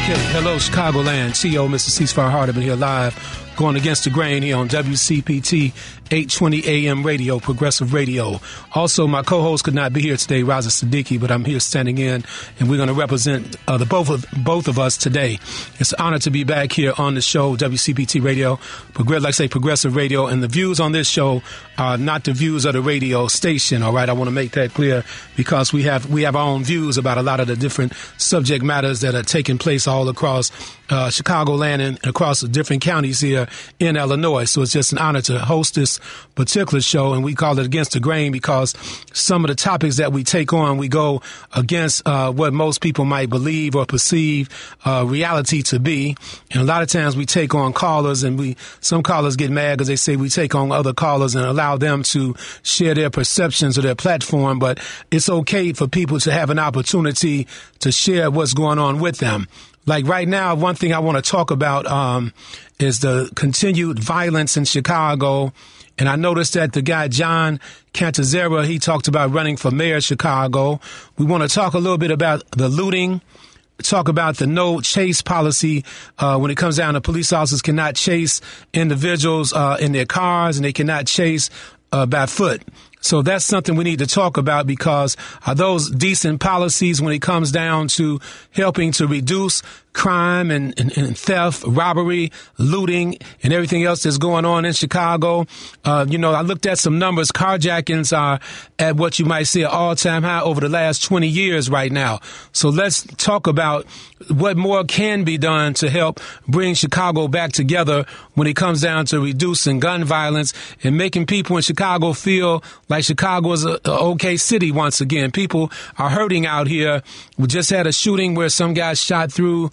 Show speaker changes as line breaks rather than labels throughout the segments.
Okay, hello, Chicagoland. CEO Mr. Ceasefire Hardeman here live, going against the grain here on WCPT 820 AM radio, Progressive Radio. Also, my co-host could not be here today, Raza Siddiqui, but I'm here standing in, and we're going to represent the both of us today. It's an honor to be back here on the show, WCPT Radio, Progressive Radio, and the views on this show are not the views of the radio station. All right, I want to make that clear because we have our own views about a lot of the different subject matters that are taking place all across Chicagoland and across the different counties here in Illinois. So it's just an honor to host this particular show, and we call it Against the Grain because some of the topics that we take on, we go against what most people might believe or perceive reality to be. And a lot of times we take on callers, and some callers get mad because they say we take on other callers and allow them to share their perceptions or their platform. But it's okay for people to have an opportunity to share what's going on with them. Like right now, one thing I want to talk about is the continued violence in Chicago. And I noticed that the guy, John Cantazera, he talked about running for mayor of Chicago. We want to talk a little bit about the looting, talk about the no chase policy when it comes down to police officers cannot chase individuals in their cars, and they cannot chase by foot. So that's something we need to talk about because are those decent policies when it comes down to helping to reduce crime and theft, robbery, looting, and everything else that's going on in Chicago? I looked at some numbers. Carjackings are at what you might say an all-time high over the last 20 years right now. So let's talk about what more can be done to help bring Chicago back together when it comes down to reducing gun violence and making people in Chicago feel like Chicago is an okay city once again. People are hurting out here. We just had a shooting where some guy shot through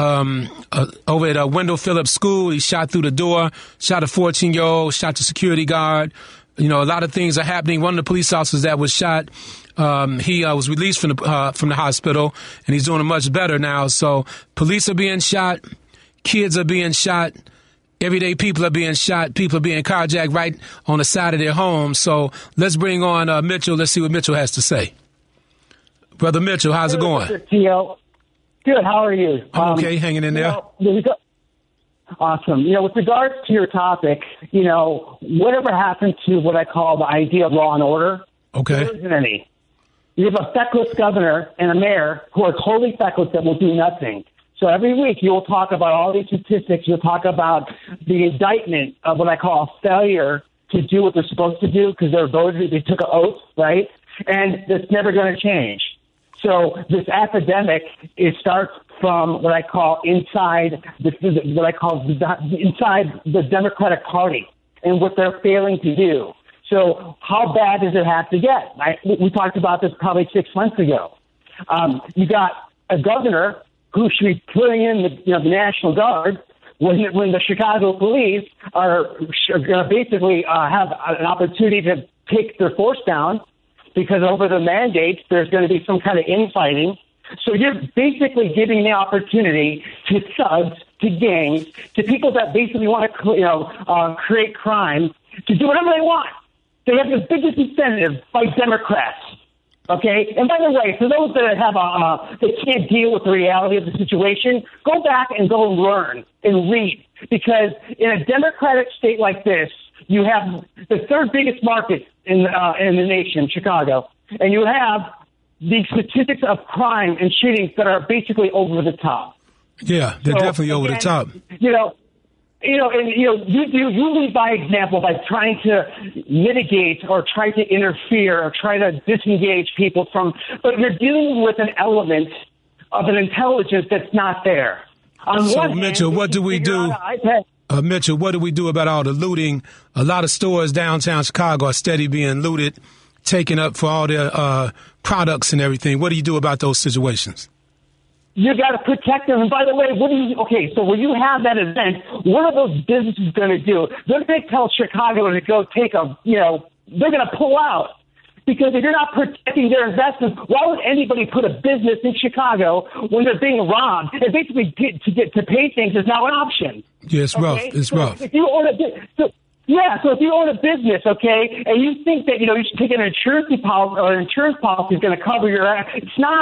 over at Wendell Phillips School. He shot through the door, shot a 14-year-old, shot the security guard. You know, a lot of things are happening. One of the police officers that was shot, he was released from the hospital, and he's doing much better now. So police are being shot, kids are being shot, everyday people are being shot, people are being carjacked right on the side of their homes. So let's bring on Mitchell. Let's see what Mitchell has to say. Brother Mitchell, how's it going?
Good. How are you?
I'm okay, hanging in there.
Awesome. With regards to your topic, whatever happened to what I call the idea of law and order?
Okay.
There isn't any. You have a feckless governor and a mayor who are totally feckless that will do nothing. So every week you'll talk about all these statistics. You'll talk about the indictment of what I call failure to do what they're supposed to do because they're voters. They took an oath, right? And that's never going to change. So this epidemic, it starts from what I call inside inside the Democratic Party and what they're failing to do. So how bad does it have to get? We talked about this probably 6 months ago. You got a governor who should be putting in the National Guard when the Chicago police are going to basically have an opportunity to take their force down. Because over the mandates, there's going to be some kind of infighting. So you're basically giving the opportunity to thugs, to gangs, to people that basically want to, create crime, to do whatever they want. They have the biggest incentive by Democrats. Okay? And by the way, for those that have they can't deal with the reality of the situation, go back and go learn and read. Because in a democratic state like this, you have the third biggest market in the nation, Chicago, and you have the statistics of crime and shootings that are basically over the top.
Yeah, they're definitely over the top.
You lead by example by trying to mitigate or try to interfere or try to disengage people from, but you're dealing with an element of an intelligence that's not there.
So, Mitchell, what do we do? Mitchell, what do we do about all the looting? A lot of stores downtown Chicago are steady being looted, taken up for all their products and everything. What do you do about those situations?
You got to protect them. And by the way, so when you have that event, what are those businesses going to do? They're going to tell Chicago to go take they're going to pull out. Because if you're not protecting their investments, why would anybody put a business in Chicago when they're being robbed? And basically to pay things is now an option.
Yeah, it's rough. It's rough.
If you own if you own a business, okay, and you think that you should take an insurance policy is going to cover your ass, it's not.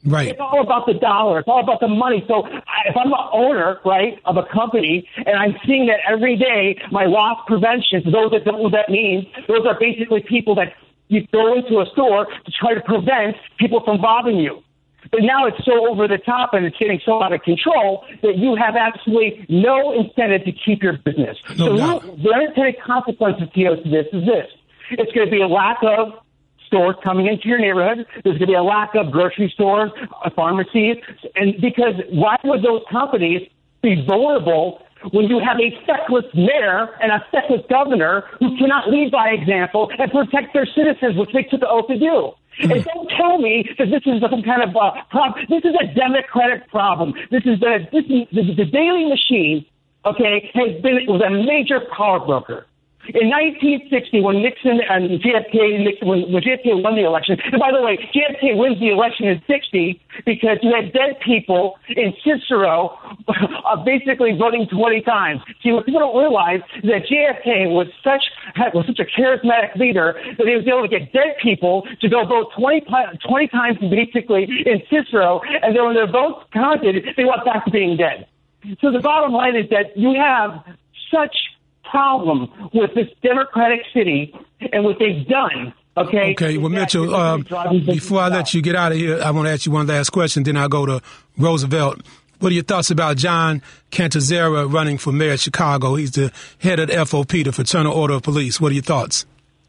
Right.
It's all about the dollar. It's all about the money. So if I'm an owner, right, of a company, and I'm seeing that every day, my loss prevention, for those that don't know what that means, those are basically people that you go into a store to try to prevent people from robbing you. But now it's so over the top and it's getting so out of control that you have absolutely no incentive to keep your business.
No
so
doubt.
the unintended consequences to this is this. It's going to be a lack of stores coming into your neighborhood. There's going to be a lack of grocery stores, pharmacies. And because why would those companies be vulnerable when you have a feckless mayor and a feckless governor who cannot lead by example and protect their citizens, which they took the oath to do? And don't tell me that this is some kind of problem. This is a Democratic problem. This is the Daily Machine, okay, was a major power broker. In 1960, when Nixon and when JFK won the election, and by the way, JFK wins the election in 60 because you had dead people in Cicero basically voting 20 times. See, what people don't realize is that JFK was such a charismatic leader that he was able to get dead people to go vote 20 times basically in Cicero, and then when their votes counted, they went back to being dead. So the bottom line is that you have such problem with this Democratic city and what they've done. Okay,
well, Mitchell, before I let you get out of here, I want to ask you one last question, then I'll go to Roosevelt. What are your thoughts about John Cantazzera running for mayor of Chicago? He's the head of the FOP, the Fraternal Order of Police. What are your thoughts?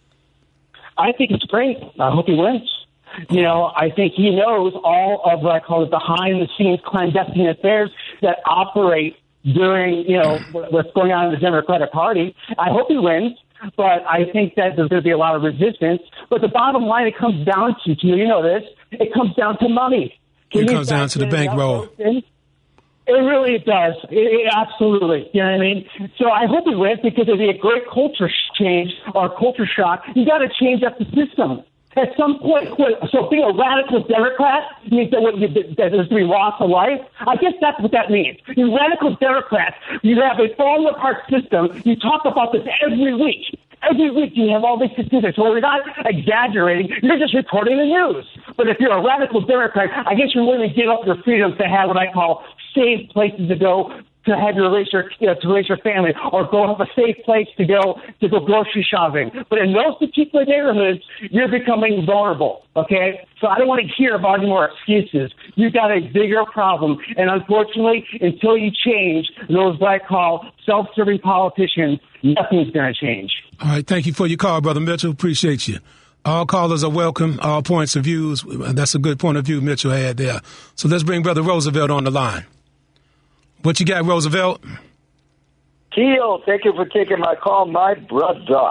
I think it's great. I hope he wins. You know, I think he knows all of what I call it behind-the-scenes clandestine affairs that operate during, what's going on in the Democratic Party. I hope he wins, but I think that there's going to be a lot of resistance. But the bottom line, it comes down to, you know this, it comes down to money.
It comes down to the bankroll.
It really does. It absolutely. You know what I mean? So I hope he wins because it'll be a great culture change or culture shock. You got to change up the system. At some point, so being a radical Democrat means that there's going to be loss of life? I guess that's what that means. You radical Democrats, you have a falling apart system. You talk about this every week. Every week you have all these statistics. So we're not exaggerating. You're just reporting the news. But if you're a radical Democrat, I guess you're willing to give up your freedom to have what I call safe places to go to have to raise your family, or go have a safe place to go grocery shopping. But in those particular neighborhoods, you're becoming vulnerable. Okay, so I don't want to hear about any more excuses. You've got a bigger problem, and unfortunately, until you change those what I call self-serving politicians, nothing's going to change.
All right, thank you for your call, Brother Mitchell. Appreciate you. All callers are welcome. All points of views. That's a good point of view Mitchell had there. So let's bring Brother Roosevelt on the line. What you got, Roosevelt?
Keo, thank you for taking my call, my brother.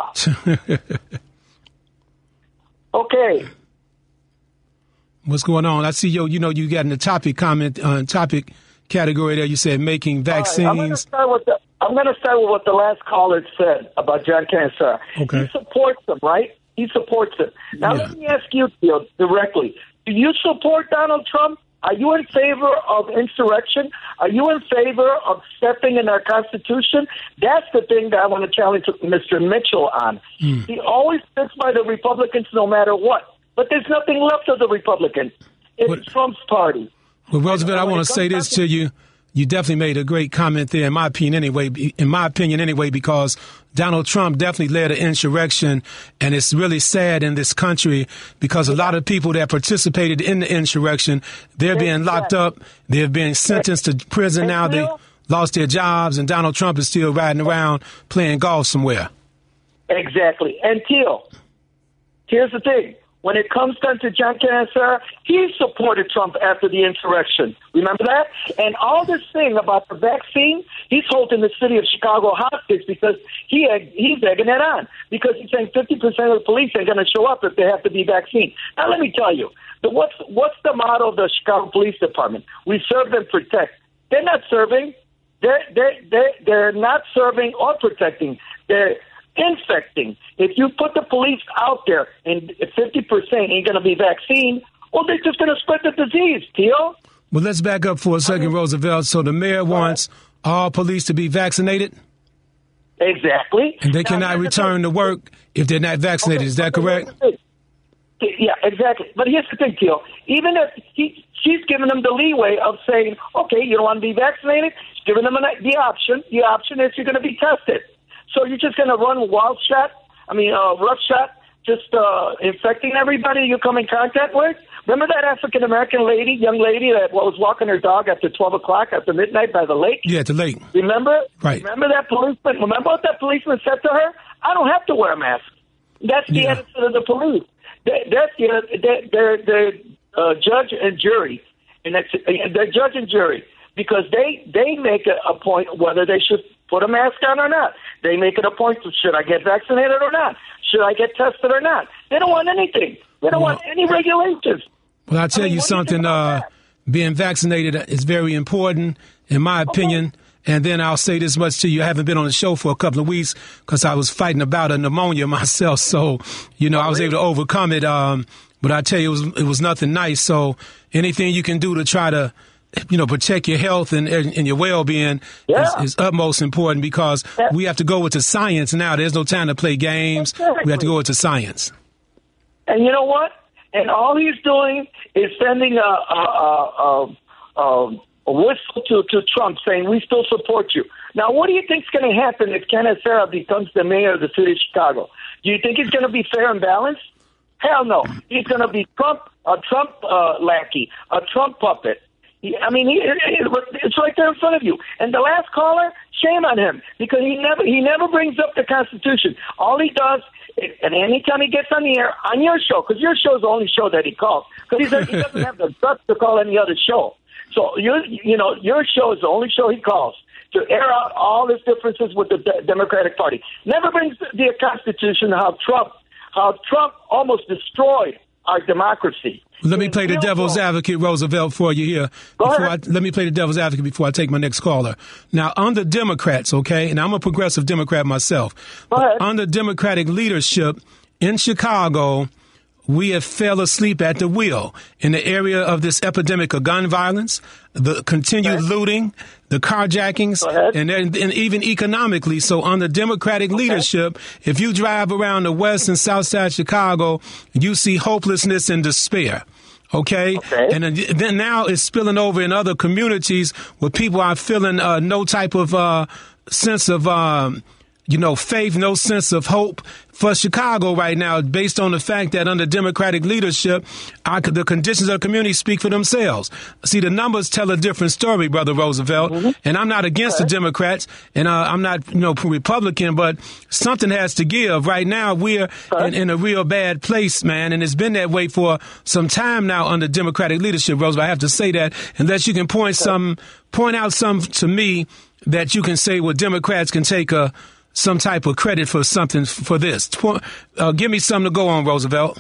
Okay.
What's going on? I see you got in the topic category there. You said making vaccines.
Right, I'm going to start with what the last caller said about John Cancer.
Okay.
He supports them, right? He supports it. Now, Let me ask you, Keo, directly. Do you support Donald Trump? Are you in favor of insurrection? Are you in favor of stepping in our Constitution? That's the thing that I want to challenge Mr. Mitchell on. He always sticks by the Republicans no matter what. But there's nothing left of the Republicans. It's Trump's party.
Well, Roosevelt, I want to say this to you. You definitely made a great comment there, in my opinion anyway, because Donald Trump definitely led an insurrection, and it's really sad in this country because a lot of people that participated in the insurrection, they're being locked up, they're being sentenced to prison now, they lost their jobs, and Donald Trump is still riding around playing golf somewhere.
Exactly. And Teal, here's the thing. When it comes down to John Cancer, he supported Trump after the insurrection. Remember that? And all this thing about the vaccine, he's holding the city of Chicago hostage because he's egging it on. Because he's saying 50% of the police ain't going to show up if they have to be vaccinated. Now, let me tell you, what's the motto of the Chicago Police Department? We serve and protect. They're not serving. They're not serving or protecting. They're infecting. If you put the police out there and 50% ain't going to be vaccine, well, they're just going to spread the disease, Teal.
Well, let's back up for a second, Roosevelt. So the mayor wants all police to be vaccinated?
Exactly.
And they cannot return to work if they're not vaccinated. Is that correct?
Yeah, exactly. But here's the thing, Teal. Even if She's giving them the leeway of saying, okay, you don't want to be vaccinated? She's giving them the option. The option is you're going to be tested. So you're just going to run roughshod, just infecting everybody you come in contact with? Remember that African-American young lady that was walking her dog after 12 o'clock after midnight by the lake?
Yeah, at the lake.
Remember?
Right.
Remember that policeman? Remember what that policeman said to her? I don't have to wear a mask. That's the attitude of the police. That's the judge and jury. And that's the judge and jury, because they make a point whether they should put a mask on or not. They make it a point to, should I get vaccinated or not? Should I get tested or not? They don't want anything. They don't want any regulations.
Well, I'll tell you something. Being vaccinated is very important, in my opinion. And then I'll say this much to you. I haven't been on the show for a couple of weeks because I was fighting about a pneumonia myself. So, I was able to overcome it. But I tell you, it was nothing nice. So anything you can do to try to, protect your health and your well-being is utmost important, because we have to go with the science now. There's no time to play games. Exactly. We have to go with the science. And
you know what? And all he's doing is sending a whistle to Trump saying, we still support you. Now, what do you think is going to happen if Kenneth Sarah becomes the mayor of the city of Chicago? Do you think it's going to be fair and balanced? Hell no. He's going to be a Trump lackey, a Trump puppet. It's right there in front of you. And the last caller, shame on him, because he never brings up the Constitution. All he does, and anytime he gets on the air, on your show, because your show is the only show that he calls, because he doesn't have the guts to call any other show. So, your show is the only show he calls to air out all his differences with the Democratic Party. Never brings the Constitution, how Trump almost destroyed our democracy.
Let me play the devil's advocate, Roosevelt, for you here. Let me play the devil's advocate before I take my next caller. Now, under Democrats, okay, and I'm a progressive Democrat myself, but under Democratic leadership in Chicago, we have fell asleep at the wheel in the area of this epidemic of gun violence, the continued looting, the carjackings, and even economically. So under Democratic leadership, if you drive around the west and south side of Chicago, you see hopelessness and despair. Okay. And then now it's spilling over in other communities where people are feeling no type of sense of faith, no sense of hope for Chicago right now, based on the fact that under Democratic leadership, the conditions of the community speak for themselves. See, the numbers tell a different story, Brother Roosevelt, and I'm not against the Democrats, and I'm not, Republican, but something has to give. Right now, we're in a real bad place, man, and it's been that way for some time now under Democratic leadership, Roosevelt. I have to say that, unless you can point out some to me that you can say, well, Democrats can take some type of credit for something for this. Give me something to go on, Roosevelt.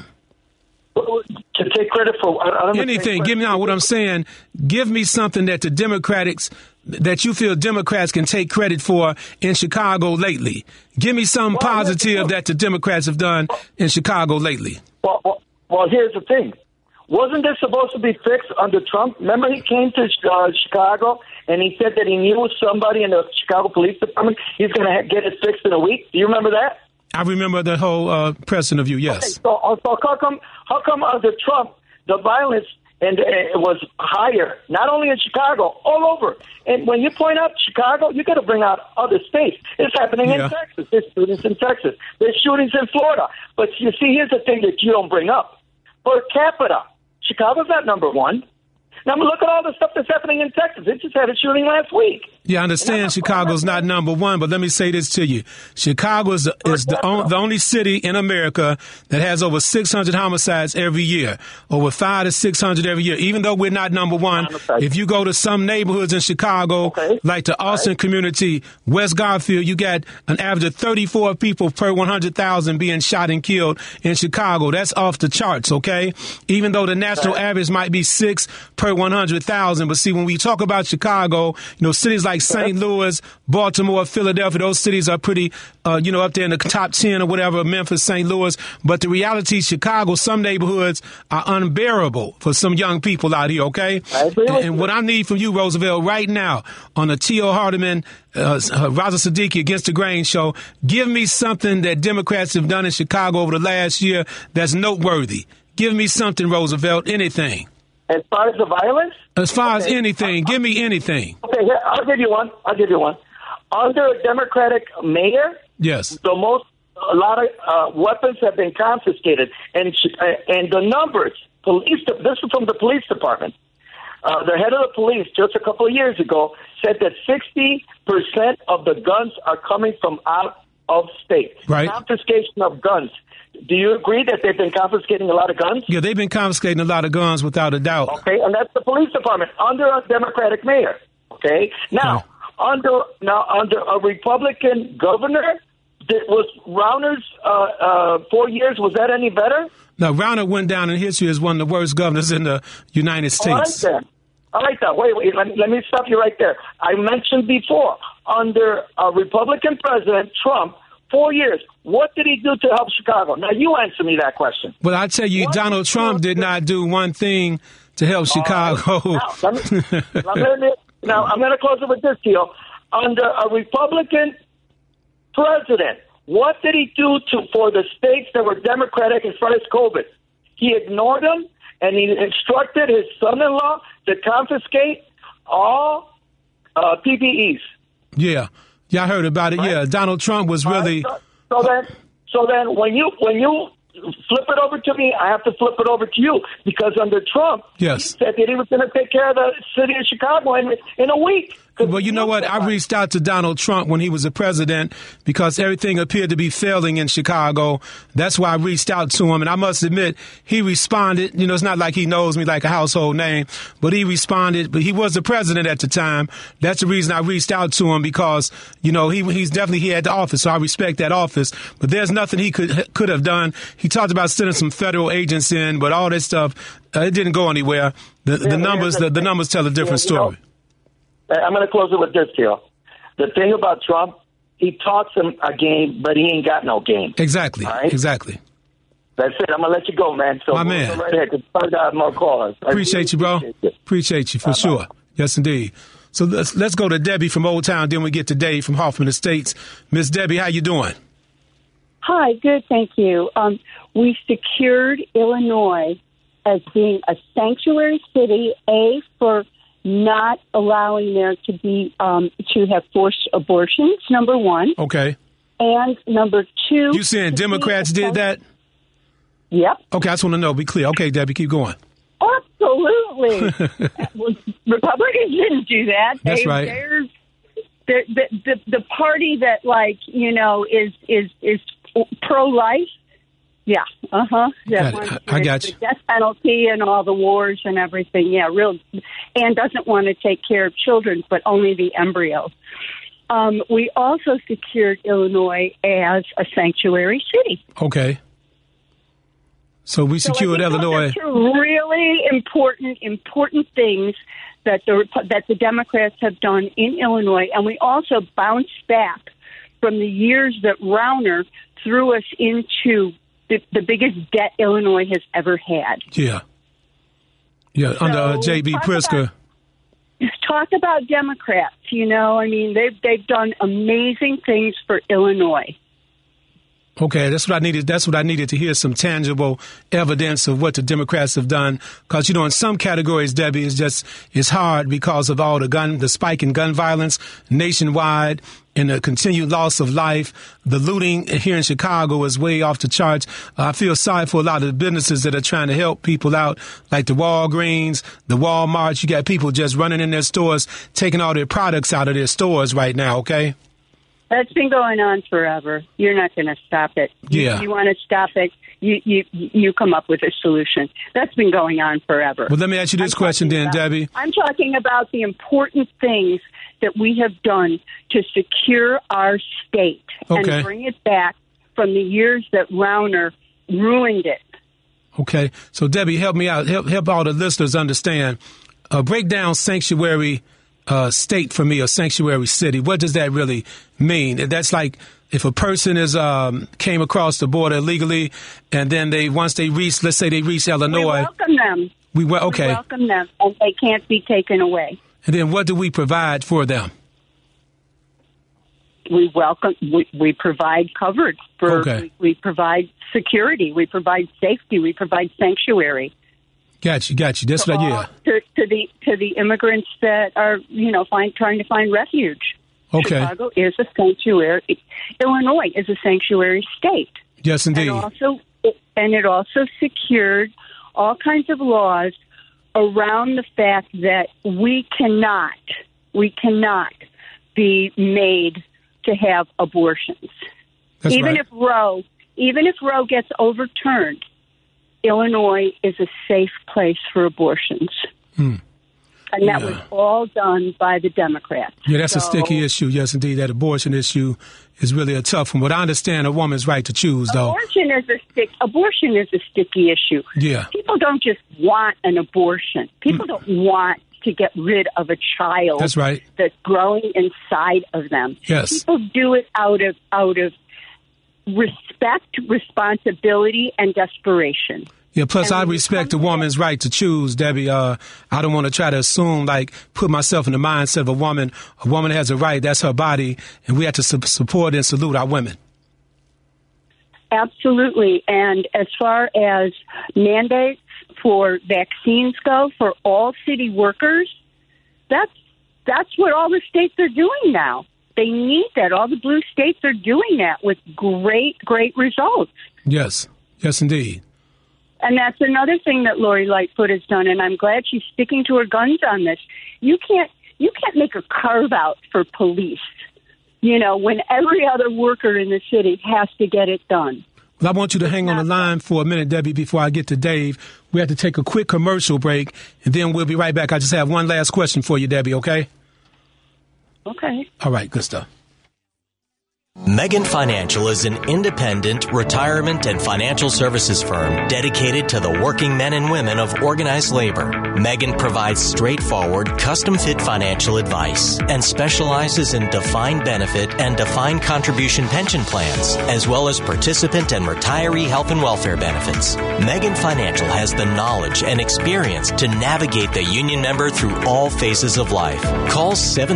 To take credit for
anything. Give me what I'm saying. Give me something that that you feel Democrats can take credit for in Chicago lately. Give me something positive that the Democrats have done in Chicago lately.
Well, here's the thing. Wasn't this supposed to be fixed under Trump? Remember, he came to Chicago and he said that he knew somebody in the Chicago Police Department. He's going to get it fixed in a week. Do you remember that?
I remember the whole press interview. Yes.
Okay, so how come under Trump the violence it was higher, not only in Chicago, all over? And when you point out Chicago, you got to bring out other states. It's happening in Texas. There's shootings in Texas. There's shootings in Florida. But you see, here's the thing that you don't bring up: per capita. Chicago's not number one. Now, look at all the stuff that's happening in Texas. It just had a shooting last week.
Yeah, I understand Chicago's not number one, but let me say this to you. Chicago is the only city in America that has over 600 homicides every year, over 500 to 600 every year, even though we're not number one. If you go to some neighborhoods in Chicago, like the Austin community, West Garfield, you got an average of 34 people per 100,000 being shot and killed in Chicago. That's off the charts, okay? Even though the national average might be 6 per 100,000. But see, when we talk about Chicago, cities like St. Louis, Baltimore, Philadelphia, those cities are pretty, up there in the top 10 or whatever, Memphis, St. Louis. But the reality, Chicago, some neighborhoods are unbearable for some young people out here, okay? And what I need from you, Roosevelt, right now on the T.O. Hardiman, Raza Siddiqui Against the Grain show, give me something that Democrats have done in Chicago over the last year that's noteworthy. Give me something, Roosevelt, anything.
As far as the violence?
As far as anything. Give me anything.
Okay, here, I'll give you one. Under a Democratic mayor,
yes,
a lot of weapons have been confiscated, and the numbers. This is from the police department. The head of the police just a couple of years ago said that 60% of the guns are coming from out of state.
Right.
Confiscation of guns. Do you agree that they've been confiscating a lot of guns?
Yeah, they've been confiscating a lot of guns without a doubt.
Okay, and that's the police department under a Democratic mayor. Okay, now under a Republican governor, was Rauner's 4 years? Was that any better?
Now, Rauner went down in history as one of the worst governors in the United States.
All right, then. Wait. Let me stop you right there. I mentioned before, under a Republican president, Trump, 4 years, what did he do to help Chicago? Now, you answer me that question.
Well, I tell you, Donald Trump did not do one thing to help Chicago.
Now, I'm going to close it with this deal. Under a Republican president, what did he do for the states that were Democratic as far as COVID? He ignored them, and he instructed his son-in-law to confiscate all PPEs.
Yeah, I heard about it. Right? Yeah, Donald Trump was really.
So then, when you flip it over to me, I have to flip it over to you, because under Trump,
yes,
he said that he was going to take care of the city of Chicago in a week.
Well, you know what? I reached out to Donald Trump when he was a president because everything appeared to be failing in Chicago. That's why I reached out to him. And I must admit, he responded. You know, it's not like he knows me like a household name, but he responded. But he was the president at the time. That's the reason I reached out to him, because, you know, he had the office. So I respect that office. But there's nothing he could have done. He talked about sending some federal agents in, but all this stuff, it didn't go anywhere. The numbers tell a different story.
I'm going to close it with this deal. The thing about Trump, he talks a game, but he ain't got no game.
Exactly. Right? Exactly.
That's it. I'm going to let you go, man. So
my man.
Right ahead, find out more callers.
Appreciate you, bro. Appreciate you for sure. Yes, indeed. So let's go to Debbie from Old Town. Then we get to Dave from Hoffman Estates. Miss Debbie, how you doing?
Hi, good, thank you. We secured Illinois as being a sanctuary city, for not allowing there to be to have forced abortions, number one.
Okay.
And number two...
You saying Democrats did that?
Yep.
Okay, I just want to know. Be clear. Okay, Debbie, keep going.
Absolutely. Republicans didn't do that.
That's right.
They're the party that, like, you know, is pro-life. Yeah,
I got you.
The death penalty and all the wars and everything. Yeah, and doesn't want to take care of children, but only the embryo. We also secured Illinois as a sanctuary city.
Okay. So we secured Illinois.
Those are two really important things that the Democrats have done in Illinois, and we also bounced back from the years that Rauner threw us into the biggest debt Illinois has ever had.
Yeah. Yeah, so under J.B. Pritzker.
Talk about Democrats, you know. I mean, they've done amazing things for Illinois.
Okay, that's what I needed. That's what I needed to hear, some tangible evidence of what the Democrats have done. Because, you know, in some categories, Debbie, it's hard because of all the spike in gun violence nationwide and the continued loss of life. The looting here in Chicago is way off the charts. I feel sorry for a lot of the businesses that are trying to help people out, like the Walgreens, the Walmarts. You got people just running in their stores, taking all their products out of their stores right now, okay?
That's been going on forever. You're not going to stop it.
Yeah.
You want to stop it, you come up with a solution. That's been going on forever.
Well, let me ask you this question then, Debbie.
I'm talking about the important things that we have done to secure our state and bring it back from the years that Rauner ruined it.
Okay. So, Debbie, help me out. Help all the listeners understand. Break down sanctuary state for me, or sanctuary city. What does that really mean? That's like if a person came across the border illegally, and then let's say they reach Illinois.
We welcome them. We welcome them, and they can't be taken away.
And then what do we provide for them?
We provide coverage we provide security, we provide safety, we provide sanctuary.
Got you. That's what I
to the immigrants that are trying to find refuge.
Okay.
Chicago is a sanctuary. Illinois is a sanctuary state.
Yes, indeed.
And it also secured all kinds of laws around the fact that we cannot be made to have abortions.
That's
even
right.
if Roe gets overturned, Illinois is a safe place for abortions. And that was all done by the Democrats.
Yeah, that's a sticky issue. Yes, indeed. That abortion issue is really a tough one. But I understand a woman's right to choose, though.
Abortion is a sticky issue.
Yeah.
People don't just want an abortion. People don't want to get rid of a child.
That's right.
That's growing inside of them.
Yes.
People do it out of respect, responsibility, and desperation.
Yeah, plus I respect a woman's right to choose, Debbie. I don't want to try to assume, put myself in the mindset of a woman. A woman has a right. That's her body. And we have to support and salute our women.
Absolutely. And as far as mandates for vaccines go for all city workers, that's what all the states are doing now. They need that. All the blue states are doing that with great results.
Yes. Yes, indeed.
And that's another thing that Lori Lightfoot has done, and I'm glad she's sticking to her guns on this. You can't make a carve-out for police, when every other worker in the city has to get it done.
Well, I want you to hang on the line for a minute, Debbie, before I get to Dave. We have to take a quick commercial break, and then we'll be right back. I just have one last question for you, Debbie, okay?
Okay.
All right, good stuff.
Megan Financial is an independent retirement and financial services firm dedicated to the working men and women of organized labor. Megan provides straightforward, custom-fit financial advice and specializes in defined benefit and defined contribution pension plans, as well as participant and retiree health and welfare benefits. Megan Financial has the knowledge and experience to navigate the union member through all phases of life. Call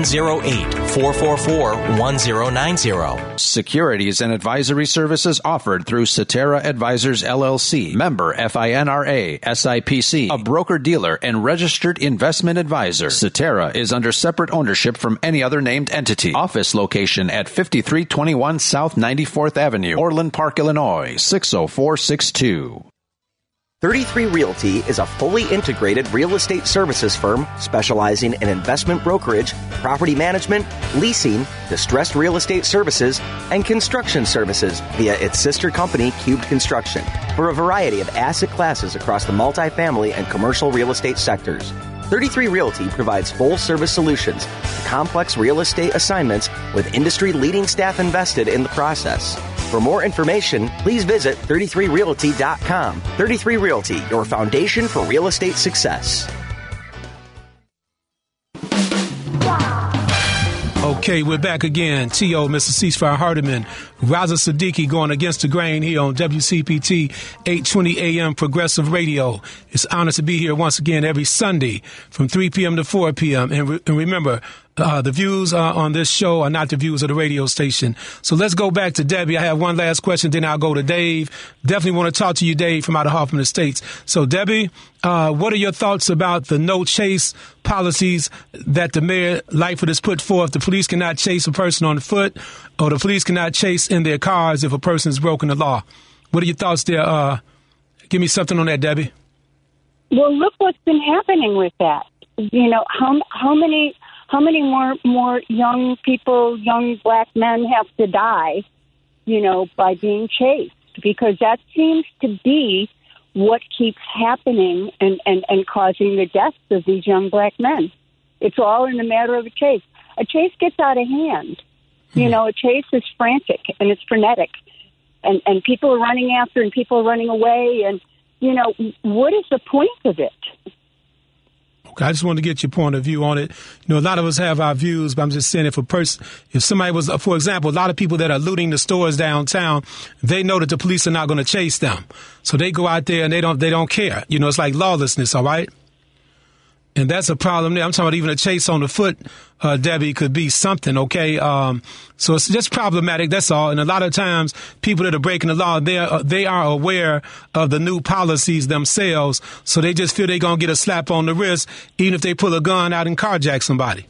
708-444-1090.
Securities and advisory services offered through Cetera Advisors LLC, member FINRA, SIPC, a broker-dealer and registered investment advisor. Cetera is under separate ownership from any other named entity. Office location at 5321 South 94th Avenue, Orland Park, Illinois, 60462.
33 Realty is a fully integrated real estate services firm specializing in investment brokerage, property management, leasing, distressed real estate services, and construction services via its sister company, Cubed Construction, for a variety of asset classes across the multifamily and commercial real estate sectors. 33 Realty provides full-service solutions to complex real estate assignments with industry-leading staff invested in the process. For more information, please visit 33realty.com. 33 Realty, your foundation for real estate success.
Okay, we're back again. T.O., Mr. Ceasefire Hardiman, Raza Siddiqui going against the grain here on WCPT 820 AM Progressive Radio. It's an honor to be here once again every Sunday from 3 p.m. to 4 p.m. And remember, the views on this show are not the views of the radio station. So let's go back to Debbie. I have one last question, then I'll go to Dave. Definitely want to talk to you, Dave, from out of Hoffman Estates. So, Debbie, what are your thoughts about the no chase policies that the Mayor Lightfoot has put forth? The police cannot chase a person on foot, or the police cannot chase in their cars if a person has broken the law. What are your thoughts there? Give me something on that, Debbie.
Well, look what's been happening with that. How many more young people, young black men have to die, by being chased? Because that seems to be what keeps happening and causing the deaths of these young black men. It's all in the matter of a chase. A chase gets out of hand. A chase is frantic and it's frenetic. And people are running after and people are running away. And, what is the point of it?
Okay, I just want to get your point of view on it. A lot of us have our views, but I'm just saying if somebody was, for example, a lot of people that are looting the stores downtown, they know that the police are not going to chase them. So they go out there and they don't care. It's like lawlessness, all right? And that's a problem there. I'm talking about even a chase on the foot, Debbie, could be something, okay? So it's just problematic, that's all. And a lot of times, people that are breaking the law, they are aware of the new policies themselves, so they just feel they're going to get a slap on the wrist, even if they pull a gun out and carjack somebody.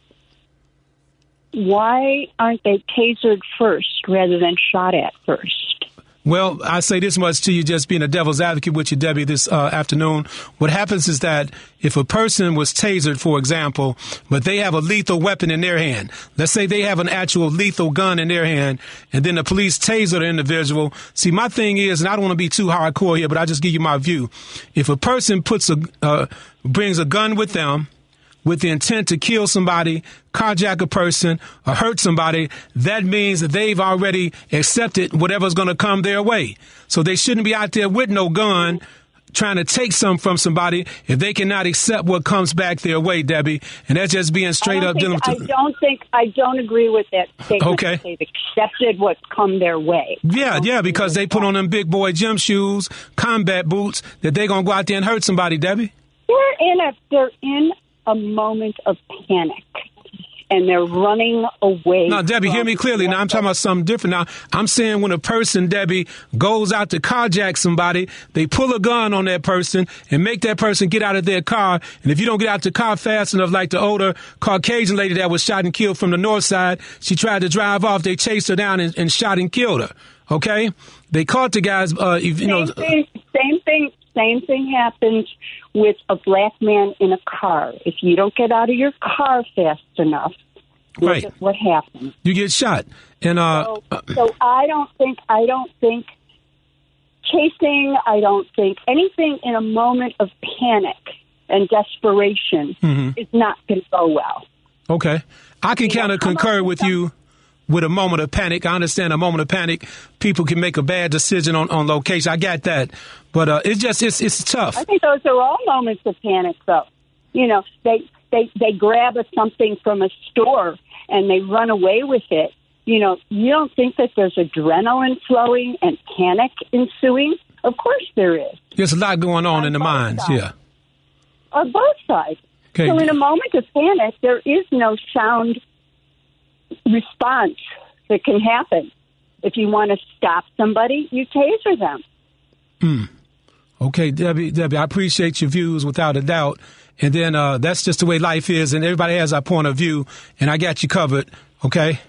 Why aren't they tasered first rather than shot at first?
Well, I say this much to you, just being a devil's advocate with you, Debbie, this afternoon. What happens is that if a person was tasered, for example, but they have a lethal weapon in their hand, let's say they have an actual lethal gun in their hand, and then the police taser the individual. See, my thing is, and I don't want to be too hardcore here, but I'll just give you my view. If a person brings a gun with them, with the intent to kill somebody, carjack a person, or hurt somebody, that means that they've already accepted whatever's going to come their way. So they shouldn't be out there with no gun trying to take something from somebody if they cannot accept what comes back their way, Debbie. And that's just being straight up.
I don't agree with that statement.
Okay.
That they've accepted what's come their way.
Yeah, because they put on them big boy gym shoes, combat boots, that they're going to go out there and hurt somebody, Debbie.
They're in a moment of panic, and they're running away.
Now, Debbie, hear me clearly. Now, I'm talking about something different. Now, I'm saying when a person, Debbie, goes out to carjack somebody, they pull a gun on that person and make that person get out of their car. And if you don't get out the car fast enough, like the older Caucasian lady that was shot and killed from the north side, she tried to drive off. They chased her down and shot and killed her. Okay? They caught the guys,
Same thing happens with a black man in a car. If you don't get out of your car fast enough,
right,
look at what happens.
You get shot. And
so I don't think chasing. I don't think anything in a moment of panic and desperation is not going to go well.
Okay, I can kind of concur with you. With a moment of panic, I understand a moment of panic, people can make a bad decision on location. I got that, but it's tough.
I think those are all moments of panic, though. You know, they grab something from a store and they run away with it. You know, you don't think that there's adrenaline flowing and panic ensuing? Of course there is.
There's a lot going on in the minds, yeah.
On both sides. Okay. So in a moment of panic, there is no sound response that can happen. If you want to stop somebody, you taser them.
Okay, Debbie, I appreciate your views without a doubt. And then that's just the way life is, and everybody has our point of view, and I got you covered, okay?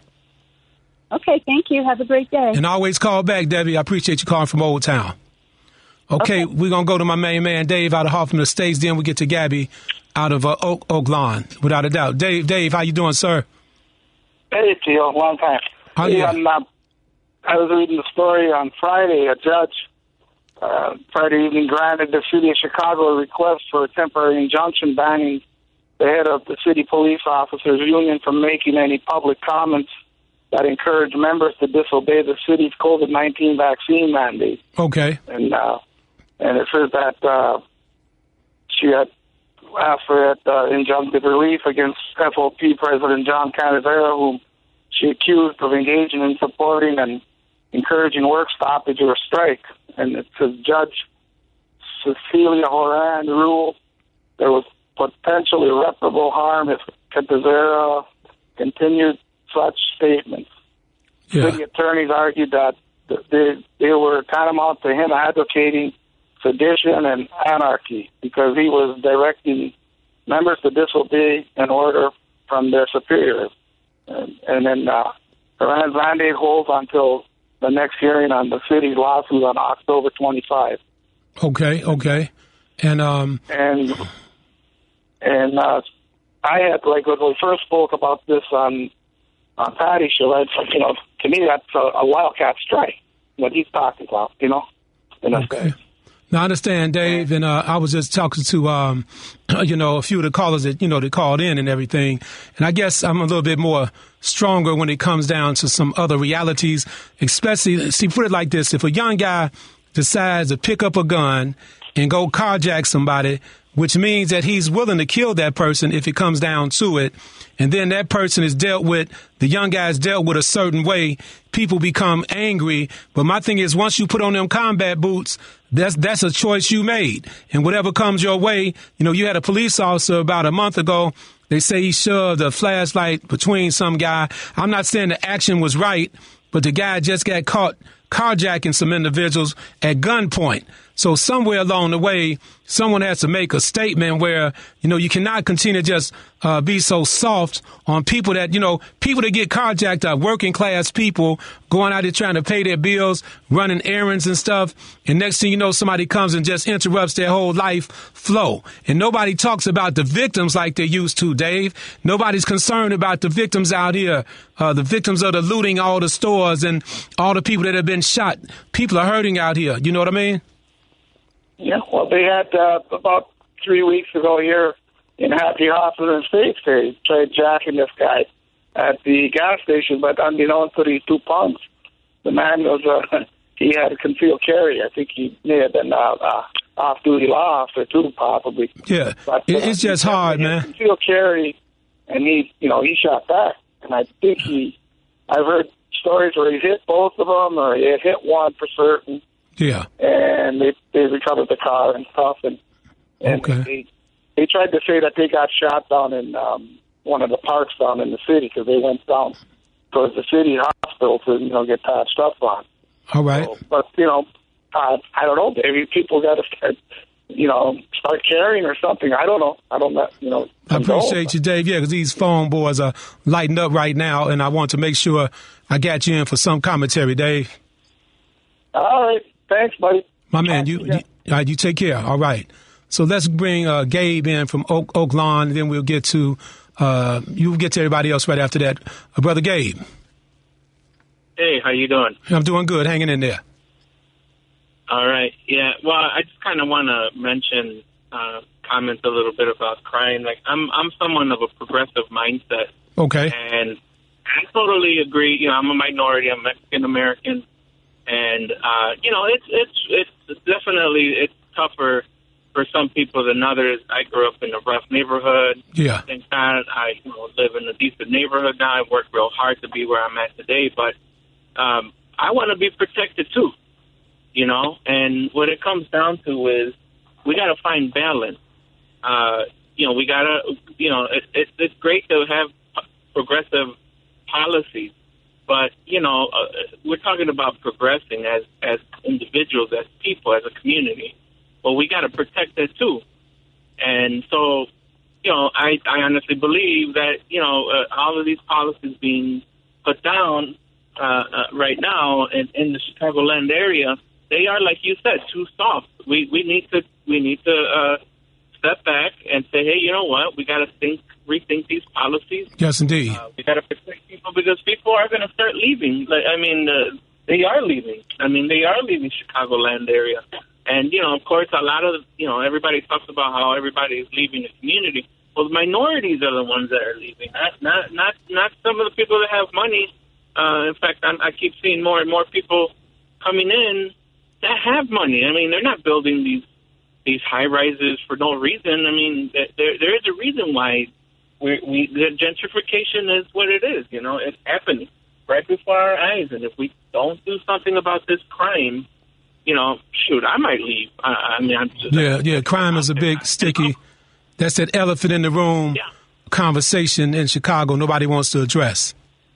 Okay, thank you. Have a great day.
And always call back, Debbie. I appreciate you calling from Old Town. Okay, we're going to go to my main man, Dave, out of Hoffman Estates. Then we get to Gabby out of Oak Lawn, without a doubt. Dave, how you doing, sir?
Hey, Teal, long time.
Oh, yeah.
I was reading the story on Friday. A judge Friday evening granted the city of Chicago a request for a temporary injunction banning the head of the city police officers union from making any public comments that encourage members to disobey the city's COVID-19 vaccine mandate.
Okay.
And it says that she had asked for injunctive relief against FOP President John Canizera, whom she accused of engaging in supporting and encouraging work stoppage or strike. And it says Judge Cecilia Horan ruled there was potential irreparable harm if Canizera continued such statements.
Yeah.
City attorneys argued that they were tantamount to him advocating sedition and anarchy because he was directing members to disobey an order from their superiors. And then Horan's mandate holds until the next hearing on the city's lawsuit on October 25.
Okay. And
I had, like, when we first spoke about this on Patty's show, to me that's a wildcat strike, what he's talking about,
Okay. Now, I understand, Dave, and I was just talking to, a few of the callers that, they called in and everything. And I guess I'm a little bit more stronger when it comes down to some other realities, especially, put it like this. If a young guy decides to pick up a gun and go carjack somebody, which means that he's willing to kill that person if it comes down to it, and then that person is dealt with, the young guy is dealt with a certain way, people become angry. But my thing is, once you put on them combat boots, that's a choice you made. And whatever comes your way, you had a police officer about a month ago. They say he shoved a flashlight between some guy. I'm not saying the action was right, but the guy just got caught carjacking some individuals at gunpoint. So somewhere along the way, someone has to make a statement where, you cannot continue to just be so soft on people that, people that get carjacked are working class people going out there trying to pay their bills, running errands and stuff. And next thing you know, somebody comes and just interrupts their whole life flow. And nobody talks about the victims like they used to, Dave. Nobody's concerned about the victims out here, the victims of the looting all the stores and all the people that have been shot. People are hurting out here. You know what I mean?
Yeah, well, they had about 3 weeks ago here in Happy Hospital in States, they tried jacking this guy at the gas station, but unbeknownst to these two punks, the man was, he had a concealed carry. I think he may have been off-duty law officer too, probably.
Yeah, but, it's just hard, man.
Concealed carry, and he shot back. And I think I've heard stories where he hit both of them, or he hit one for certain.
Yeah.
And they recovered the car and stuff. And
okay.
They tried to say that they got shot down in one of the parks down in the city because they went down towards the city hospital to, get patched up on.
All right.
So, but, I don't know, maybe people got to start caring or something. I don't know.
I appreciate you, Dave. Yeah, because these phone boys are lighting up right now, and I want to make sure I got you in for some commentary, Dave.
All right. Thanks, buddy.
My man, you take care. All right. So let's bring Gabe in from Oak Lawn, and then we'll get to you'll get to everybody else right after that. Brother Gabe.
Hey, how you doing?
I'm doing good, hanging in there.
All right. Yeah. Well, I just kind of want to mention, comment a little bit about crime. Like, I'm someone of a progressive mindset.
Okay.
And I totally agree. I'm a minority. I'm Mexican American. And, it's definitely, it's tougher for some people than others. I grew up in a rough neighborhood.
Yeah.
Thank God I live in a decent neighborhood now. I worked real hard to be where I'm at today. But I want to be protected, too, And what it comes down to is we got to find balance. We got to, it's great to have progressive policies. But, we're talking about progressing as individuals, as people, as a community. But we got to protect that, too. And so, I honestly believe that, all of these policies being put down right now in the Chicagoland area, they are, like you said, too soft. We need to step back and say, hey, you know what? We got to rethink these policies.
Yes, indeed.
We got to protect people because people are going to start leaving. They are leaving. They are leaving Chicagoland area. And, of course, a lot of, everybody talks about how everybody is leaving the community. Well, the minorities are the ones that are leaving, not some of the people that have money. In fact, I keep seeing more and more people coming in that have money. They're not building these high rises for no reason. There is a reason why the gentrification is what it is. It's happening right before our eyes. And if we don't do something about this crime, I might leave. I'm just,
crime is a big sticky. That's that elephant in the room conversation in Chicago nobody wants to address.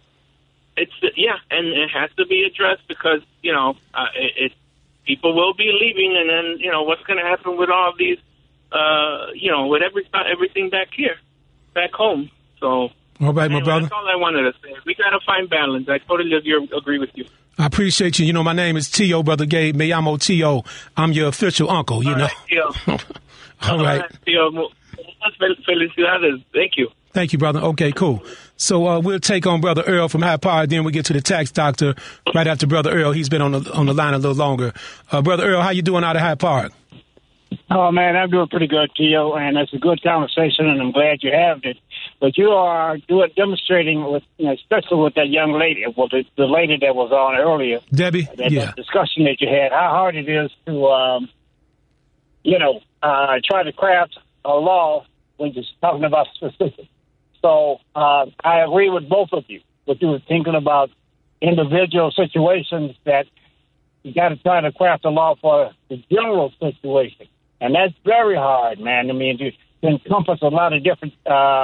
And it has to be addressed because people will be leaving, and then what's going to happen with all of these, with everything back home. So,
all right, my brother.
That's all I wanted to say. We got to find balance. I totally agree with you.
I appreciate you. My name is T.O., Brother Gabe. Me llamo T.O. I'm your official uncle,
All right, T.O.
All right.
T.O. Felicidades. Thank you.
Thank you, brother. Okay, cool. So we'll take on Brother Earl from Hyde Park. Then we get to the tax doctor right after Brother Earl. He's been on the line a little longer. Brother Earl, how you doing out of Hyde Park?
Oh, man, I'm doing pretty good, Tio, and it's a good conversation, and I'm glad you have it. But you are demonstrating, with, especially with that young lady, the lady that was on earlier.
Debbie?
That discussion that you had, how hard it is to, try to craft a law when you're talking about specifics. So I agree with both of you. What you were thinking about individual situations that you got to try to craft a law for the general situation. And that's very hard, man. I mean, to encompass a lot of different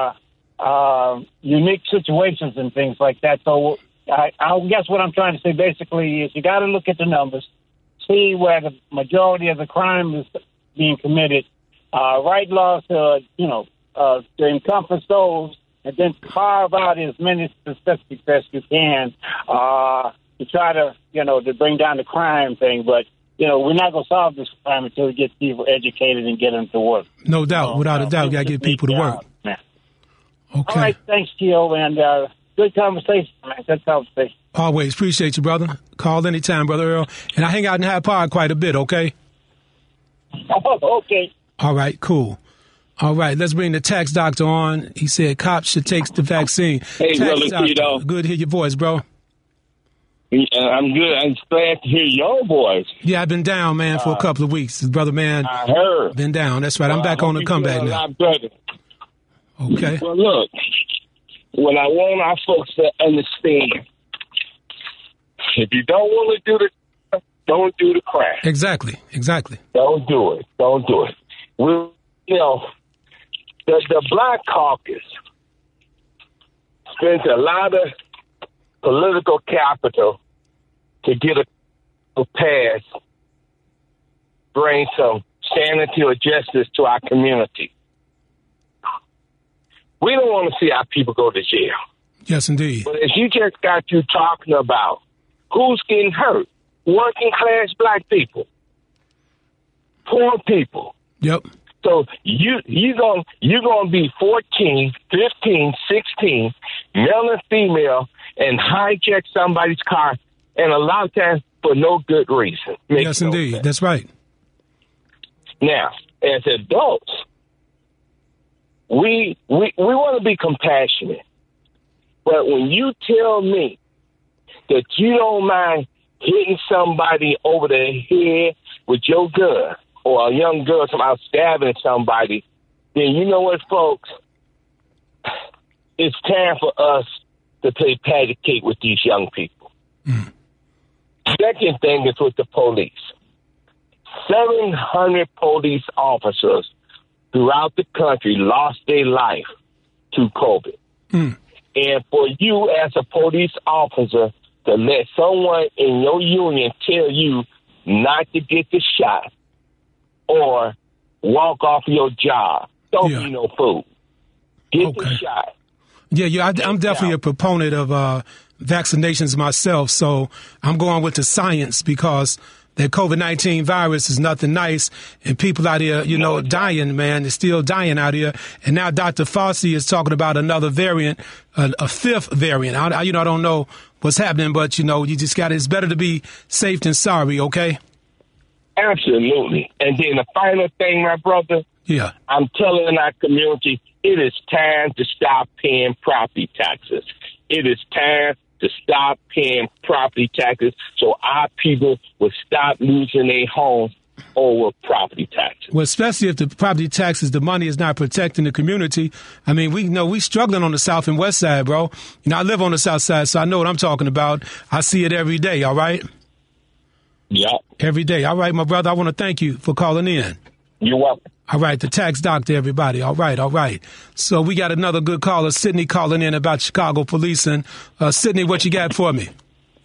unique situations and things like that. So I guess what I'm trying to say basically is you got to look at the numbers, see where the majority of the crime is being committed, write laws to encompass those, and then carve out as many statistics as you can to try to, to bring down the crime thing. But, we're not going to solve this crime until we get people educated and get them to work.
No doubt. Without a doubt, we got to get people to work.
Man.
Okay.
All right. Thanks, Tio. And good conversation, man. Good conversation.
Always. Appreciate you, brother. Call anytime, Brother Earl. And I hang out in Hyde Park quite a bit, okay?
Oh, okay.
All right. Cool. All right. Let's bring the tax doctor on. He said cops should take the vaccine.
Hey,
tax
brother Tito.
Good to hear your voice, bro.
I'm good. I'm glad to hear your voice.
Yeah, I've been down, man, for a couple of weeks. Brother, man.
I heard.
Been down. That's right. I'm back on the comeback now. Okay.
Well, look, what I want our folks to understand, if you don't want to do don't do the crime.
Exactly.
Don't do it. The Black Caucus spends a lot of political capital to get a pass, bring some sanity or justice to our community. We don't want to see our people go to jail.
Yes, indeed.
But as you just got you talking about, who's getting hurt? Working class black people, poor people.
Yep.
So you're gonna be 14, 15, 16, male and female, and hijack somebody's car, and a lot of times for no good reason.
Yes, indeed. Sense. That's right.
Now, as adults, we want to be compassionate, but when you tell me that you don't mind hitting somebody over the head with your gun, or a young girl somehow stabbing somebody, then you know what, folks? It's time for us to play patty cake with these young people. Second thing is with the police. 700 police officers throughout the country lost their life to COVID. And for you as a police officer to let someone in your union tell you not to get the shot or walk off your job, don't be no fool. Get the shot.
Yeah, I'm definitely a proponent of vaccinations myself, so I'm going with the science because that COVID-19 virus is nothing nice, and people out here, dying, man. They're still dying out here. And now Dr. Fauci is talking about another variant, a fifth variant. I don't know what's happening, but, you just it's better to be safe than sorry, okay?
Absolutely. And then the final thing, my brother, I'm telling our community, it is time to stop paying property taxes. It is time to stop paying property taxes so our people will stop losing their homes over property taxes.
Well, especially if the property taxes, the money is not protecting the community. I mean, we struggling on the south and west side, bro. I live on the south side, so I know what I'm talking about. I see it every day, all right?
Yeah.
Every day. All right, my brother, I want to thank you for calling in.
You're welcome.
All right, the tax doctor, everybody. All right. So we got another good caller, Sydney, calling in about Chicago policing. Sydney, what you got for me?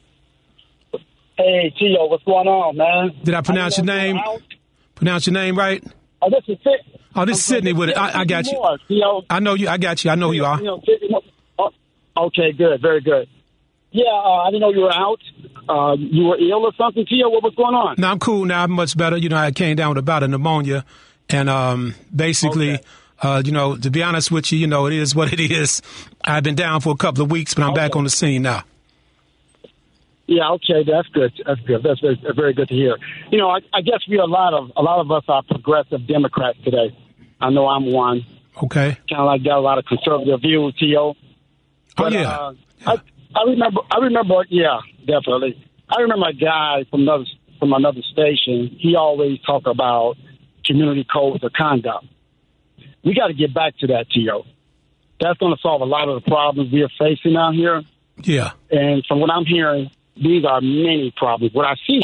Hey, Tio, what's going on, man?
Did I pronounce your name? Pronounce your name right?
Oh, this is Sydney.
Oh, this is Sydney with it. I got you. I know you. I got you. I know who you are.
Okay, good. Very good. Yeah, I didn't know you were out. You were ill or something, Tio? What was going on?
No, I'm cool now. I'm much better. I came down with about a pneumonia. And basically, to be honest with you, it is what it is. I've been down for a couple of weeks, but I'm back on the scene now.
Yeah, okay, that's good. That's good. That's very good to hear. I guess a lot of us are progressive Democrats today. I know I'm one.
Okay.
Kind of got a lot of conservative views, Tio. But,
yeah.
I remember. Yeah, definitely. I remember a guy from another station. He always talked about community codes of conduct. We got to get back to that, Tio. That's going to solve a lot of the problems we are facing out here.
Yeah.
And from what I'm hearing, these are many problems. What I see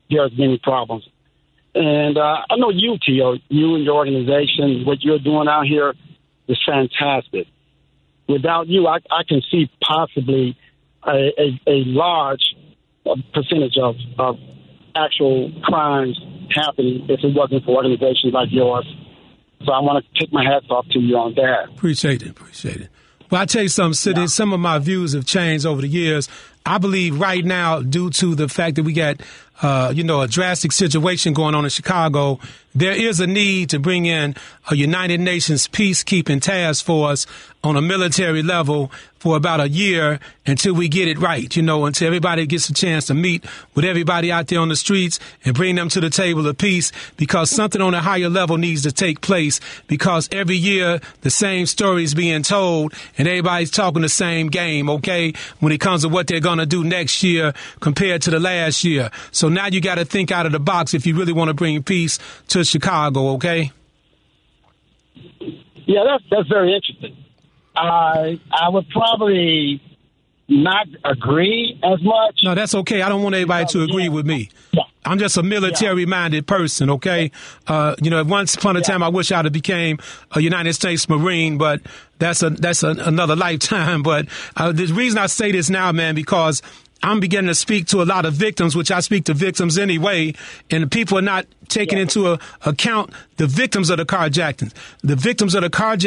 there's many problems. And I know you, Tio, you and your organization, what you're doing out here is fantastic. Without you, I can see possibly a large percentage of actual crimes happening if it wasn't for organizations like yours. So I want to take my hats off to you on that.
Appreciate it. Well, I tell you something, Sidney, some of my views have changed over the years. I believe right now, due to the fact that we got, a drastic situation going on in Chicago, there is a need to bring in a United Nations peacekeeping task force on a military level for about a year until we get it right, until everybody gets a chance to meet with everybody out there on the streets and bring them to the table of peace, because something on a higher level needs to take place, because every year the same story is being told and everybody's talking the same game, okay, when it comes to what they're going to do next year compared to the last year. So now you got to think out of the box if you really want to bring peace to Chicago, okay?
Yeah, that's very interesting. I would probably not agree as much.
No, that's okay. I don't want everybody to agree with me.
Yeah.
I'm just a military-minded person, okay? At once upon a time, I wish I'd have became a United States Marine, but that's another lifetime. But the reason I say this now, man, because I'm beginning to speak to a lot of victims, which I speak to victims anyway, and the people are not taking into account the victims of the carjackings, the victims of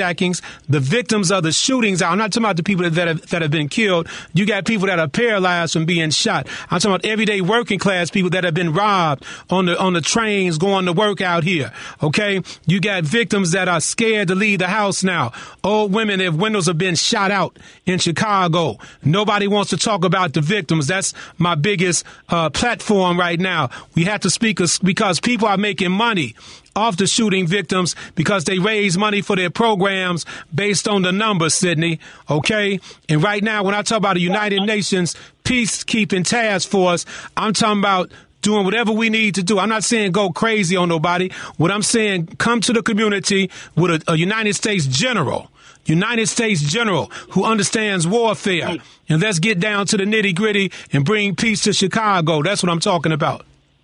the shootings. I'm not talking about the people that have been killed. You got people that are paralyzed from being shot. I'm talking about everyday working class people that have been robbed on the trains going to work out here. Okay, you got victims that are scared to leave the house now. Old women, their windows have been shot out in Chicago. Nobody wants to talk about the victims. That's my biggest platform right now. We have to speak because people are making money off the shooting victims because they raise money for their programs based on the numbers, Sidney. Okay? And right now, when I talk about a United Nations peacekeeping task force, I'm talking about doing whatever we need to do. I'm not saying go crazy on nobody. What I'm saying, come to the community with a United States general who understands warfare. And let's get down to the nitty gritty and bring peace to Chicago. That's what I'm talking about.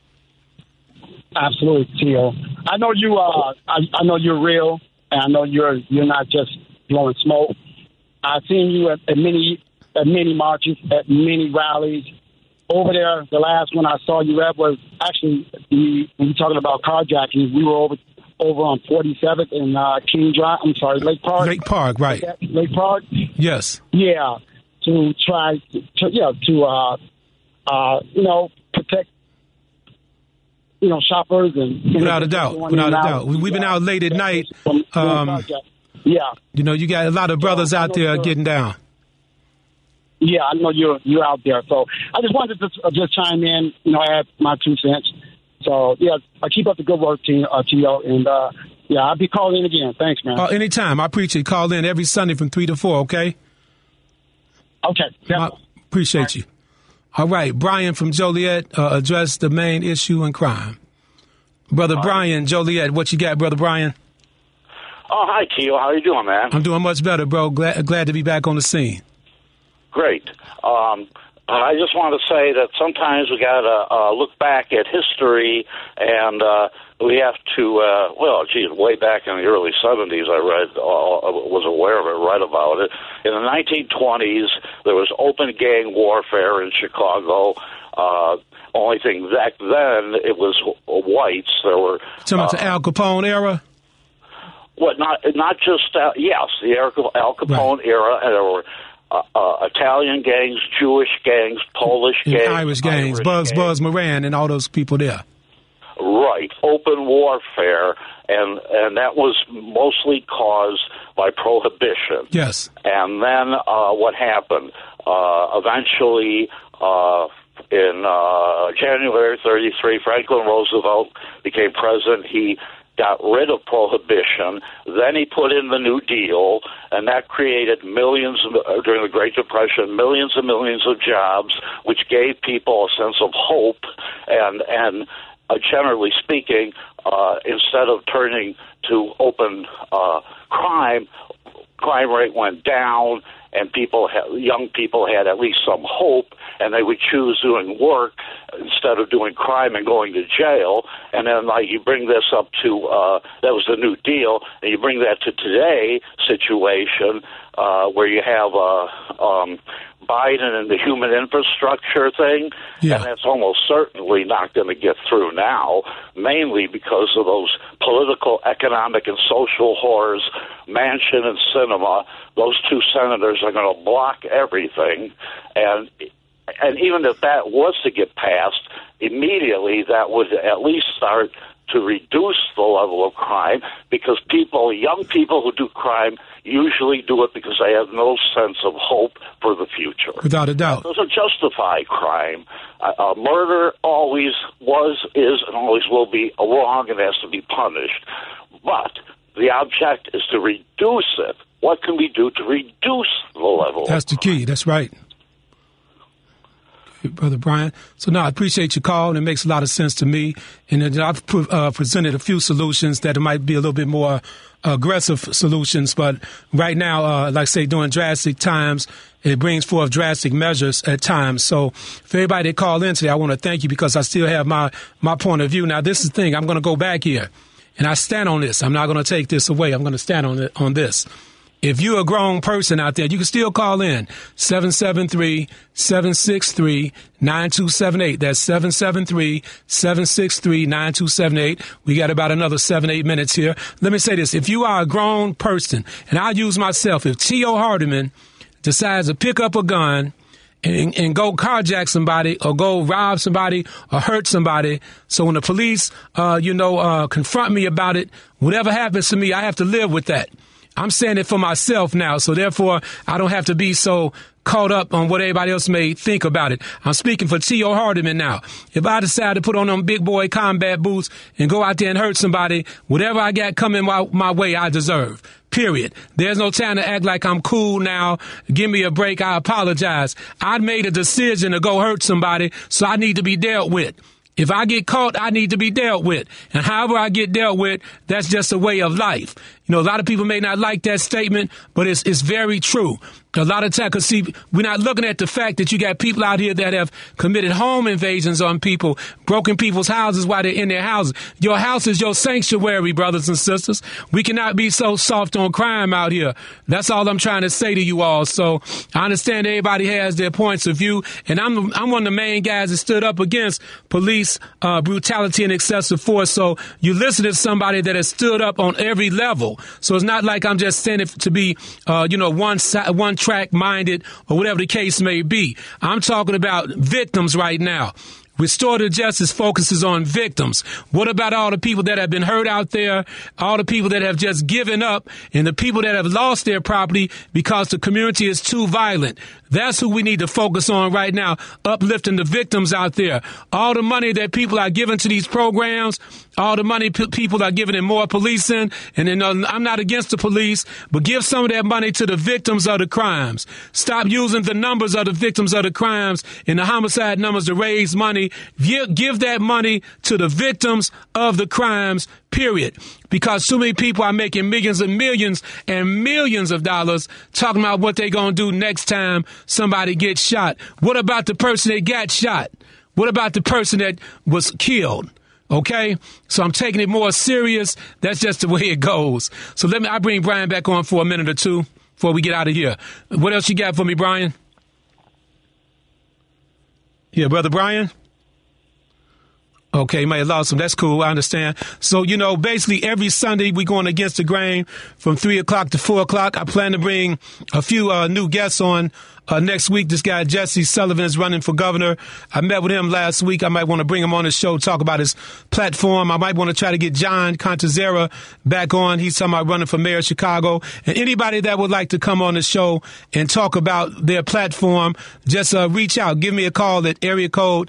Absolutely, Tio. I know you. I know you're real, and I know you're not just blowing smoke. I've seen you at many marches, at many rallies. Over there, the last one I saw you at was actually when you're talking about carjacking. We were over on 47th and King Drive. I'm sorry, Lake Park.
Lake Park, right?
Lake Park.
Yes.
Yeah. To try to protect. Shoppers and
without a doubt. We've been out late at night.
Yeah.
You got a lot of brothers out there getting down.
Yeah, I know you're out there. So I just wanted to just chime in, add my 2 cents. So yeah, I keep up the good work, Tio, and I'll be calling in again. Thanks, man.
Anytime. I appreciate it. Call in every Sunday from 3 to 4. Okay.
Okay.
I appreciate you. All right, Brian from Joliet addressed the main issue in crime. Brother Brian, Joliet, what you got, Brother Brian?
Oh, hi, Tio. How you doing, man?
I'm doing much better, bro. Glad to be back on the scene.
Great. I just want to say that sometimes we got to look back at history, and we have to, way back in the early 70s, I was aware of it, read about it. In the 1920s, there was open gang warfare in Chicago. Only thing back then, it was whites. There were...
Talking about the Al Capone era?
What? Not just, yes, the Al Capone era, and there were Italian gangs, Jewish gangs, Polish gangs,
Irish gangs, Buzz Moran, and all those people there.
Right, open warfare, and that was mostly caused by prohibition.
Yes.
And then what happened? Eventually, in January 1933, Franklin Roosevelt became president. He got rid of prohibition. Then he put in the New Deal, and that created during the Great Depression, millions and millions of jobs, which gave people a sense of hope. And generally speaking, instead of turning to open crime rate went down, and young people had at least some hope, and they would choose doing work instead of doing crime and going to jail. And then, like, you bring this up to that was the New Deal, and you bring that to today situation where you have Biden and the human infrastructure thing, and that's almost certainly not going to get through now, mainly because of those political, economic, and social whores, Manchin and Sinema. Those two senators are going to block everything, and even if that was to get passed, immediately that would at least start to reduce the level of crime, because young people who do crime usually do it because they have no sense of hope for the future.
Without a doubt.
It doesn't justify crime. Murder always was, is, and always will be wrong and has to be punished. But the object is to reduce it. What can we do to reduce the level?
That's the key. That's right. Brother Brian. So, no, I appreciate your call, and it makes a lot of sense to me. And I've presented a few solutions that might be a little bit more aggressive solutions. But right now, like I say, during drastic times, it brings forth drastic measures at times. So for everybody that called in today, I want to thank you, because I still have my point of view. Now, this is the thing. I'm going to go back here, and I stand on this. I'm not going to take this away. I'm going to stand on this. If you're a grown person out there, you can still call in 773-763-9278. That's 773-763-9278. We got about another 7-8 minutes here. Let me say this. If you are a grown person, and I'll use myself, if T.O. Hardiman decides to pick up a gun and go carjack somebody or go rob somebody or hurt somebody, so when the police, confront me about it, whatever happens to me, I have to live with that. I'm saying it for myself now, so therefore I don't have to be so caught up on what everybody else may think about it. I'm speaking for T.O. Hardiman now. If I decide to put on them big boy combat boots and go out there and hurt somebody, whatever I got coming my way, I deserve. Period. There's no time to act like I'm cool now. Give me a break. I apologize. I made a decision to go hurt somebody, so I need to be dealt with. If I get caught, I need to be dealt with. And however I get dealt with, that's just a way of life. You know, a lot of people may not like that statement, but it's very true. A lot of times, because see, we're not looking at the fact that you got people out here that have committed home invasions on people, broken people's houses while they're in their houses. Your house is your sanctuary, brothers and sisters. We cannot be so soft on crime out here. That's all I'm trying to say to you all. So I understand everybody has their points of view, and I'm one of the main guys that stood up against police brutality and excessive force. So you listen to somebody that has stood up on every level. So it's not like I'm just saying it to be, one track minded or whatever the case may be. I'm talking about victims right now. Restorative justice focuses on victims. What about all the people that have been hurt out there, all the people that have just given up, and the people that have lost their property because the community is too violent? That's who we need to focus on right now, uplifting the victims out there. All the money that people are giving to these programs, all the money people are giving in more policing, and then I'm not against the police, but give some of that money to the victims of the crimes. Stop using the numbers of the victims of the crimes and the homicide numbers to raise money. Give that money to the victims of the crimes, period. Because too many people are making millions and millions and millions of dollars talking about what they're going to do next time somebody gets shot. What about the person that got shot? What about the person that was killed? Okay, so I'm taking it more serious. That's just the way it goes. So I bring Brian back on for a minute or two before we get out of here. What else you got for me, Brian? Yeah, Brother Brian? Okay, you may have lost him. That's cool. I understand. So, basically every Sunday we're going against the grain from 3 o'clock to 4 o'clock. I plan to bring a few new guests on next week. This guy, Jesse Sullivan, is running for governor. I met with him last week. I might want to bring him on the show, talk about his platform. I might want to try to get John Contazera back on. He's talking about running for mayor of Chicago. And anybody that would like to come on the show and talk about their platform, just reach out. Give me a call at area code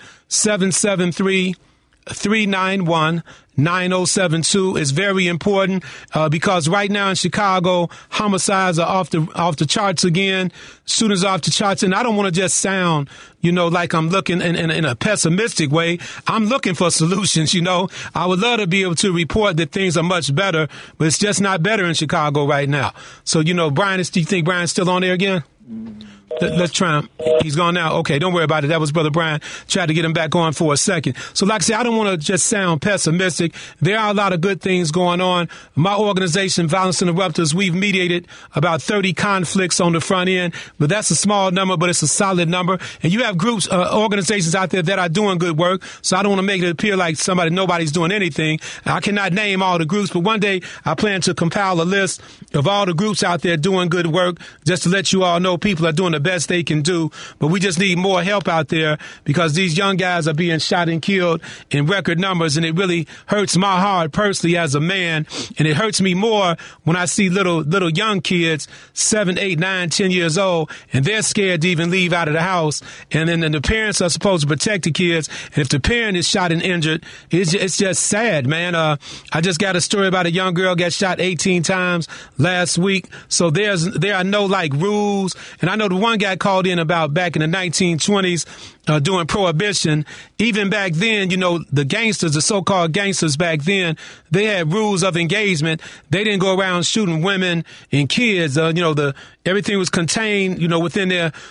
773-391-9072 is very important because right now in Chicago, homicides are off the charts again. Shootings off the charts. And I don't want to just sound, like I'm looking in a pessimistic way. I'm looking for solutions, I would love to be able to report that things are much better, but it's just not better in Chicago right now. So, Brian, do you think Brian's still on there again? Let's try him. He's gone now. Okay, don't worry about it. That was Brother Brian. Tried to get him back on for a second. So like I said, I don't want to just sound pessimistic. There are a lot of good things going on. My organization, Violence Interrupters, we've mediated about 30 conflicts on the front end, but that's a small number, but it's a solid number. And you have groups, organizations out there that are doing good work. So I don't want to make it appear like nobody's doing anything. I cannot name all the groups, but one day I plan to compile a list of all the groups out there doing good work, just to let you all know people are doing the best they can do. But we just need more help out there, because these young guys are being shot and killed in record numbers, and it really hurts my heart personally as a man, and it hurts me more when I see little young kids, 7, 8, 9, 10 years old, and they're scared to even leave out of the house, and then the parents are supposed to protect the kids, and if the parent is shot and injured, it's just sad, man. I just got a story about a young girl got shot 18 times last week, so there are no rules. And I know the one guy called in about back in the 1920s during Prohibition. Even back then, the gangsters, the so-called gangsters back then, they had rules of engagement. They didn't go around shooting women and kids. Everything was contained, within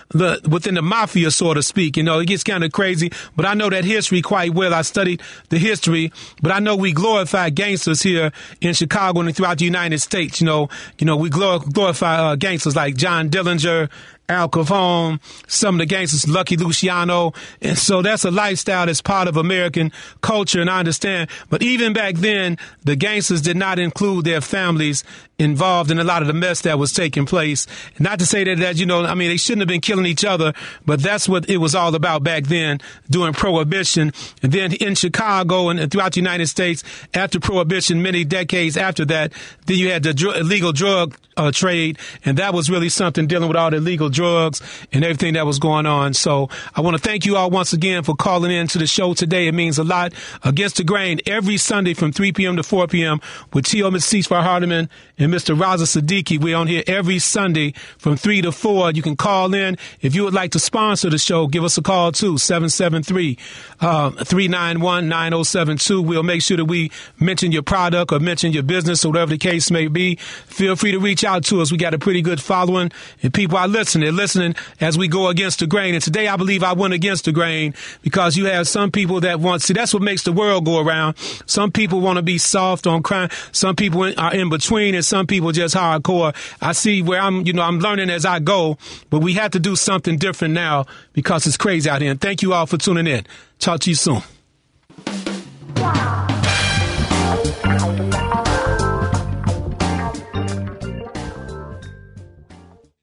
the mafia, so to speak. It gets kind of crazy, but I know that history quite well. I studied the history, but I know we glorify gangsters here in Chicago and throughout the United States. We glorify gangsters like John Dillinger, Al Capone, some of the gangsters, Lucky Luciano. And so that's a lifestyle that's part of American culture, and I understand. But even back then, the gangsters did not include their families involved in a lot of the mess that was taking place. Not to say that they shouldn't have been killing each other, but that's what it was all about back then during Prohibition. And then in Chicago and throughout the United States, after Prohibition, many decades after that, then you had the illegal drug trade, and that was really something, dealing with all the illegal drugs and everything that was going on. So I want to thank you all once again for calling in to the show today. It means a lot. Against the Grain, every Sunday from 3 p.m. to 4 p.m. with T.O. Mr. Ceasefire Hardiman and Mr. Raza Siddiqui. We're on here every Sunday from 3 to 4. You can call in. If you would like to sponsor the show, give us a call too, 773-391-9072. We'll make sure that we mention your product or mention your business or whatever the case may be. Feel free to reach out to us. We got a pretty good following, and people are listening. They're listening as we go against the grain. And today I believe I went against the grain, because you have some people that that's what makes the world go around. Some people want to be soft on crime. Some people are in between, and some people just hardcore. I see where I'm learning as I go, but we have to do something different now, because it's crazy out here. And thank you all for tuning in. Talk to you soon.